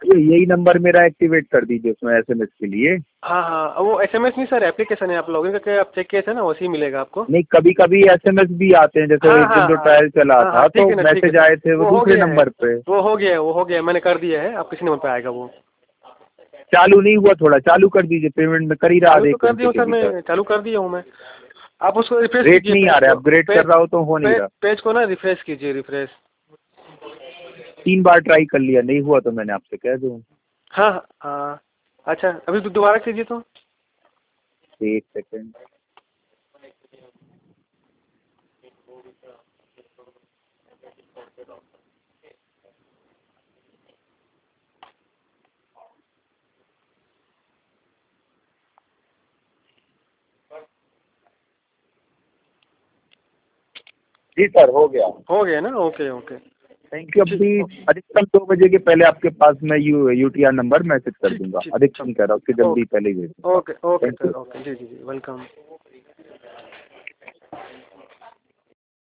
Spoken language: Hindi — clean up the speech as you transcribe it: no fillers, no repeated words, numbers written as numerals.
यही नंबर मेरा एक्टिवेट कर दीजिए उसमें एसएमएस के लिए। हाँ हाँ, वो एसएमएस नहीं सर, एप्लीकेशन है, आप लॉगिन करके आप चेक किए थे ना, वैसे ही मिलेगा आपको। नहीं, कभी कभी एसएमएस भी आते हैं, जैसे हाँ एक दिन हाँ तो हाँ ट्रायल चला हाँ हाँ, था ठीक तो है ना, ठीक है मैसेज ठीक आए है, थे वो वो हो दूसरे गया है, नंबर पे। वो हो गया है, वो हो गया है, मैंने कर दिया है, आप किसी नंबर पे आएगा वो। चालू नहीं हुआ, थोड़ा चालू कर दीजिए, पेमेंट में कर ही रहा चालू आधे तो एक कर घंटे दिया हूँ के सर, भीतर। मैं चालू कर दिया हूँ मैं। आप उसको रिफ्रेश रेट कीजिए नहीं आ पेज रहा है, को, अपग्रेड कर रहा हो तो हो नहीं रहा। पेज को ना रिफ्रेश कीजिए, रिफ्रेश। 3 बार ट्राई कर लिया, नहीं हुआ तो मैंने आपसे कह दूँ। हाँ हाँ, अच्छा अभी दोबारा कीजिए तो। एक सेकेंड। जी सर, हो गया। हो गया ना, ओके ओके। Thank you. ठीक, अभी अधिकतम 2 बजे के पहले आपके पास मैं यूटीआर नंबर मैसेज कर ठीक दूंगा, ठीक अधिकतम ठीक, कह रहा हूँ, उससे जल्दी ओके पहले ही भेज दूंगा। Okay okay thank sir, you. Okay, जी जी जी, वेलकम।